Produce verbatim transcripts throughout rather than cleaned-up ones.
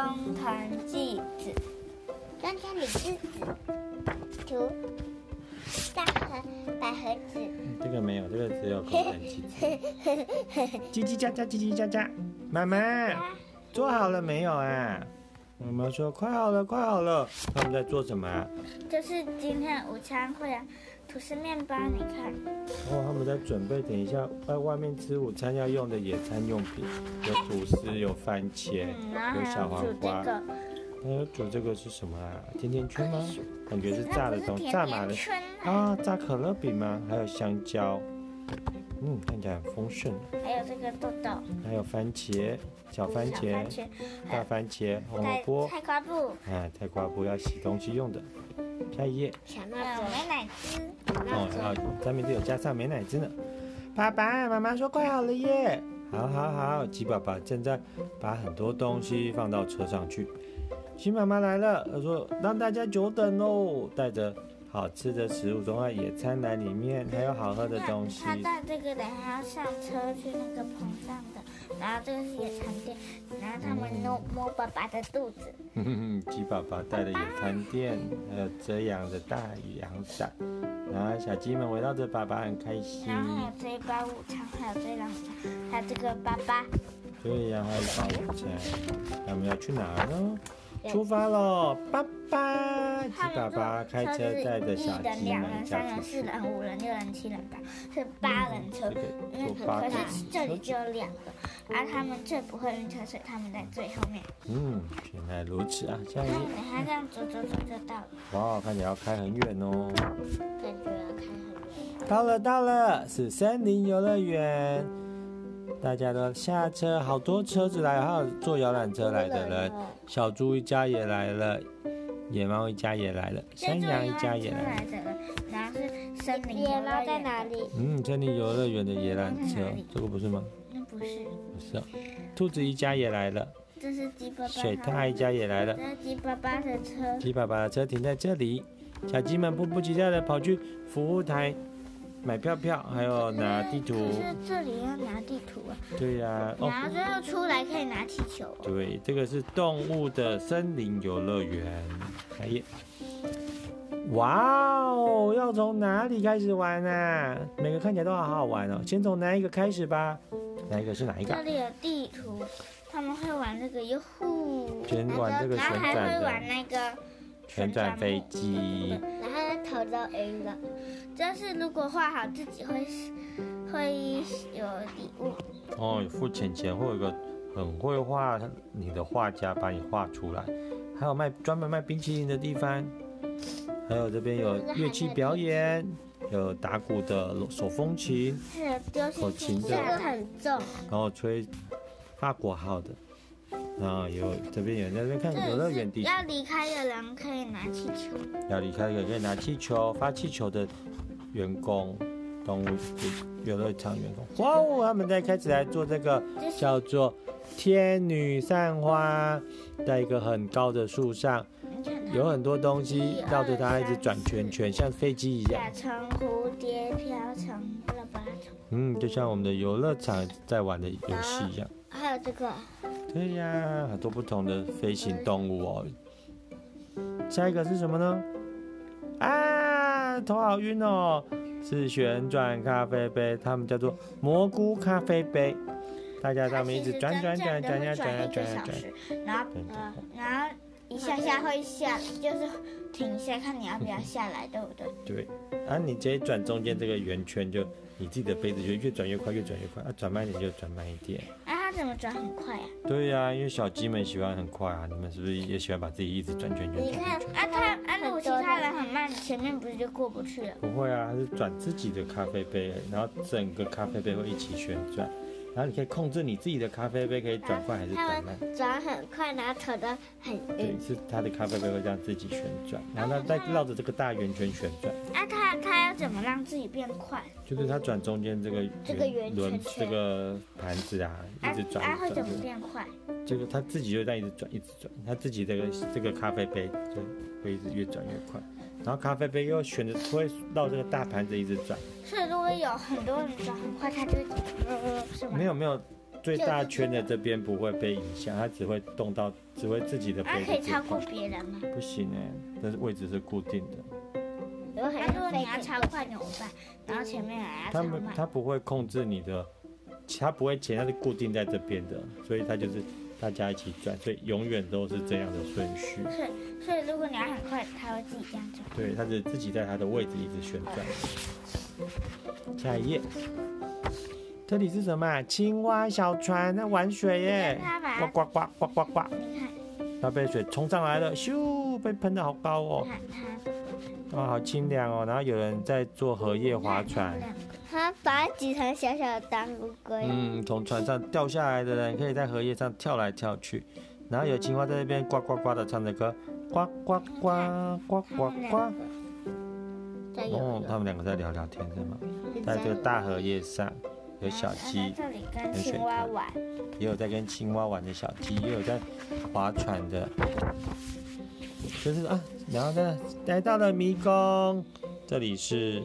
工藤纪子， 中田李智子，图大和百合子。 这个没有，这个只有工藤纪子。叽叽喳喳，叽叽喳喳。妈妈，做好了没有啊？妈妈说快好了，快好了。他们在做什么啊？ 就是今天的午餐会啊，吐司面包，你看。 哦，他们在准备，等一下在外面吃午餐要用的野餐用品，有吐司，有番茄， 嗯、然后有小还有煮这黄瓜。 个。 还有煮这个是什么啊？甜甜圈吗？感觉是炸的东西， 那炸麻的不是甜甜圈啊，炸可乐饼吗？还有香蕉，嗯，看起来很丰盛。 还有这个豆豆， 还有番茄，小番小茄番、茄， 大番茄、红萝卜， 菜瓜布， 啊，菜瓜布要洗东西用的。下一页， 小还闹钟， 有美乃滋。 哦，然后上面都有加上美乃滋呢。爸爸妈妈说快好了耶！好好好，鸡爸爸正在把很多东西放到车上去。鸡妈妈来了，她说让大家久等喽，带着好吃的食物装在野餐篮里面，还有好喝的东西。 他带这个等下要上车去那个棚上的，然后这个是野餐垫，然后他们摸摸爸爸的肚子。 哼哼哼，鸡爸爸带了野餐垫，还有遮阳的大阳伞，然后小鸡们围绕着爸爸很开心。 然后还有这一包午餐，还有这两餐，还有这个爸爸。 对呀，还有一包午餐。他们要去哪儿呢？出发喽！爸爸，鸡爸爸开车带着小一人、 鸡两人、 们一家三人、 出去。 四人、五人、六人、七人、八是八人车。 这个那坐八个可可是这里只有两个，而他们最不会晕车，所以他们在最后面。 嗯，原来如此啊！下一看， 页。 等下这样走走走就到了。 哇，看起来要开很远哦。 感觉要开很远。 到了，到了，是森林游乐园。大家都下车，好多车子来，还有坐摇览车来的人。小猪一家也来了，野猫一家也来了，山羊一家也来了。 来的人，然后是森林游野猫乐园。 在哪里？ 嗯，森林游乐园的野缆车，这个不是吗？ 那不是， 不是哦。兔子一家也来了， 这是鸡爸爸。 水獭一家也来了。 这是鸡爸爸的车。 鸡爸爸的车停在这里，小鸡们迫不及待的跑去服务台买票票，还有拿地图。 可是这里要拿地图啊。 对呀、啊，哦， 然后最后出来可以拿气球、哦。 对，这个是动物的森林游乐园。下一页。哇哦，要从哪里开始玩啊？每个看起来都好好玩哦。先从哪一个开始吧？哪一个是哪一个？ 这里有地图，他们会玩这个哟呼， 先玩这个旋然后还转会玩的那个旋转飞机。 然后头都晕了。 这是如果画好自己会会有礼物。 哦，付钱钱会有一个很会画你的画家把你画出来，还有卖专门卖冰淇淋的地方，还有这边有乐器表演，有打鼓的手风琴， 还有丢口琴的星星下这个很重。 然后吹法国号的，然后有这边有人在这边看游乐园地图。 要离开的人可以拿气球。 要离开的可以拿气球，发气球的员工，动物游乐场员工。哇哦，他们在开始来做这个叫做天女散花，在一个很高的树上， 你看它有很多东西绕着它一直转圈圈，像飞机一样。 甲虫、蝴蝶、瓢虫、巴拉巴拉虫。 嗯，就像我们的游乐场在玩的游戏一样。 还有这个， 对呀，很多不同的飞行动物哦。下一个是什么呢？啊，头好晕哦！是旋转咖啡杯，它们叫做蘑菇咖啡杯。大家在上面一直转转转转呀转呀转呀转。 然后呃，然后一下下会下，就是停下看你要不要下来，对不对？ 对，啊，你直接转中间这个圆圈，就你自己的杯子就越转越快，越转越快。啊，转慢一点就转慢一点。 啊，它怎么转很快啊？ 对呀、啊，因为小鸡们喜欢很快啊，你们是不是也喜欢把自己一直转圈圈你看转圈圈？ 啊，它啊，如果其他人很慢，前面不是就过不去了？ 不会啊，它是转自己的咖啡杯，然后整个咖啡杯会一起旋转，然后你可以控制你自己的咖啡杯可以转快还是转慢。 转很快，然后头都很对， 晕。 是它的咖啡杯会这样自己旋转，然后它再绕着这个大圆圈旋转， 啊，它它要怎么让自己变快？ 就是它转中间这个这个圆轮圈圈这个盘子啊，一直转啊，会怎一直转么变快？ 这个它自己就这样一直转一直转，它自己这个这个咖啡杯就会一直越转越快，然后咖啡杯又旋着会绕这个大盘子一直转。 所以如果有很多人转很快，它就会呃是吗？ 没有没有， 最大圈的这边不会被影响，它只会动到，只会自己的它杯子这块。 可以超过别人吗？ 不行哎，但是位置是固定的。 如果那如果你要超快怎么办？然后前面还要他们超慢。 它不会控制你的，它不会前，它是固定在这边的，所以它就是大家一起转，所以永远都是这样的顺序。 所以所以如果你要很快，它会自己这样转。 对，它是自己在它的位置一直旋转。下一页，这里是什么啊？青蛙小船在玩水耶！ 它把呱呱呱呱呱呱， 你看， 它被水冲上来了，咻，被喷得好高哦你，看它， 哇，好清凉哦。然后有人在做荷叶划船， 他把它挤成小小的当乌龟。 嗯，从船上掉下来的人可以在荷叶上跳来跳去，然后有青蛙在那边呱呱呱的唱着歌，呱呱呱呱呱呱。 在游哦， 泳他们两个在聊聊天，是吗？在这个大荷叶上，有小在鸡， 这里跟青蛙玩。 也有在跟青蛙玩的小鸡，也有在划船的，就是啊，然后呢，来到了迷宫，这里是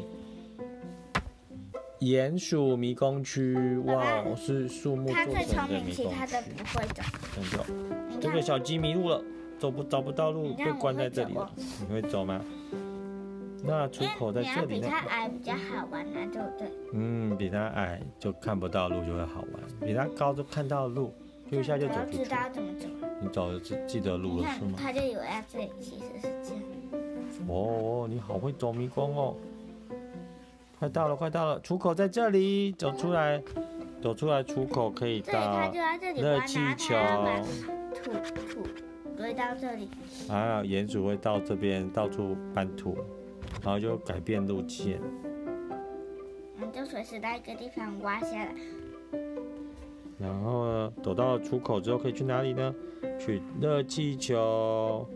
鼹鼠迷宫区，哇，是树木它做最聪明， 成的迷宫其他的区， 不会走。 真的。 你看这个小鸡迷路了，走不找不到路， 你看被关在这里了。你会走吗？那出口在你要比这里呢。 它矮比较好玩啊，对不对？ 嗯，比它矮就看不到路，就会好玩；比它高就看到路，就一下就走出去。 知道怎么走。 你走的记记得路你看， 了是吗？ 它就以为在这里，其实是这样。 哦，你好会走迷宫哦！快到了，快到了，出口在这里，走出来，走出来，出口可以这里它到就在这里玩， 热气然后球它要把土土堆到这里。 啊，鼹鼠会到这边到处搬土，然后就改变路线。 你就随时在一个地方挖下来。 然后呢，走到出口之后可以去哪里呢？去热气球。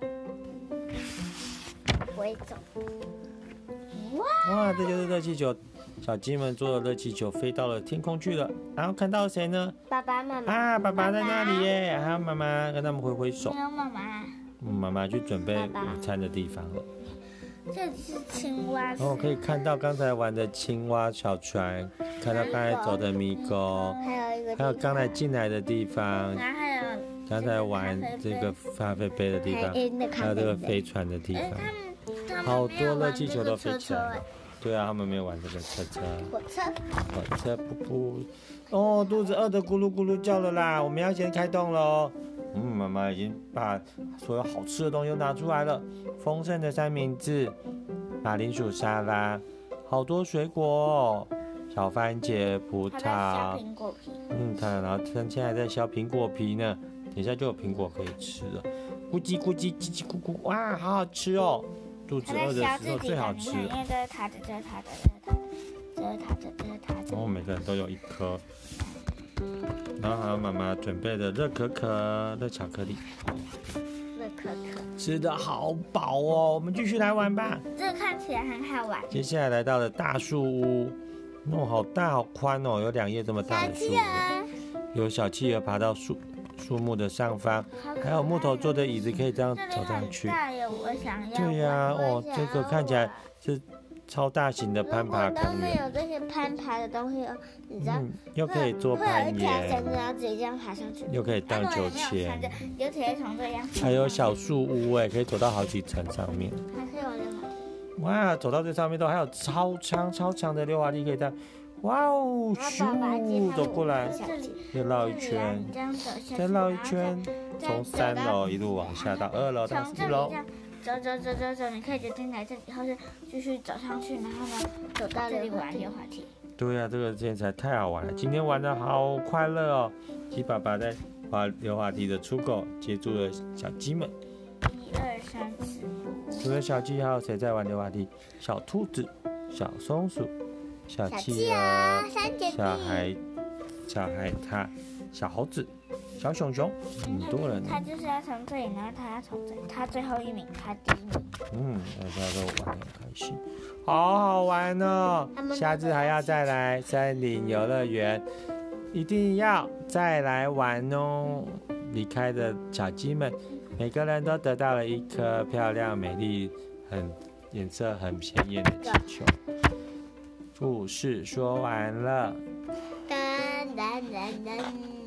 不会走。 哇，这就是热气球，小鸡们坐的热气球飞到了天空去了。然后看到谁呢？ 爸爸妈妈。 啊，爸爸在那里耶！还有妈妈跟他们挥挥手没。有妈妈， 嗯，妈妈去准备爸爸午餐的地方了。 这里是青蛙。 哦，可以看到刚才玩的青蛙小船，看到刚才走的迷宫， 还有一个地方， 还有刚才进来的地方， 然后还有刚才玩这个咖啡杯的地方，还有这个飞船的地哎， 方。 他们他们好没有多热气玩这个球都飞起车车哎来了。对啊，他们没有玩这个车车。 火车。 火车噗噗，哦，肚子饿得咕噜咕噜叫了啦，我们要先开动喽。嗯，妈妈已经把所有好吃的东西都拿出来了，丰盛的三明治、马铃薯沙拉，好多水果哦，小番茄、葡它在削萄， 苹果皮。 嗯，它然后它现在在削苹果皮呢，等一下就有苹果可以吃了。咕叽咕叽叽叽咕咕，哇，好好吃哦！肚子它在饿的削自己的， 时候最好吃。 你看，因为这是它的，这是它的，这是它的，这是它的，这是它的。 然后每个人都有一颗，然后还有妈妈准备的热可可、热巧克力， 乐可可。 吃的好饱哦。我们继续来玩吧。 这个看起来很好玩。 接下来来到了大树屋，哦，好大好宽哦，有两页这么大的树屋，有小企鹅爬到树树木的上方， 好可爱还有木头做的椅子可以这样这里走上去很。大耶，我想要。 对呀、哦， 我想这个看起来是超大型的攀爬如果都公园， 没有这些攀爬的东西哦，你知道， 嗯，又可以做会有攀一条绳岩， 子，然后直接这样爬上去。 又可以荡秋如果你没有千看，着，就直接从这样。 还有小树屋哎，可以走到好几层上面。 还可以玩溜滑梯。 哇，走到这上面都还有超长超长的溜滑梯可以在，哇哦， 然后爸爸接咻， 他走过来， 小鸡又绕一圈， 这样走下去， 再绕一圈， 再从三楼一路往下到二楼到四楼从这里这。样走走走走走，你可以决定来这里，或是继续走上去，然后呢走到这里玩溜滑梯。 对呀、啊，这个现在太好玩了，今天玩的好快乐哦。鸡爸爸在滑溜滑梯的出口接住了小鸡们， 一二三四， 除了小鸡，还有谁在玩溜滑梯？小兔子、小松鼠、小小企企鹅、三姐弟、 小海、小海獭、小猴子、小熊熊，很多人呢。 他就是要从这里，然后他要从这里，他最后一名，他第一名。 嗯，大家都玩得很开心，好好玩哦他！们下次还要再来森林游乐园，一定要再来玩哦！离开的小鸡们，每个人都得到了一颗漂亮、美丽、很颜色很鲜艳的气球。故事说完了。 跟噔噔噔。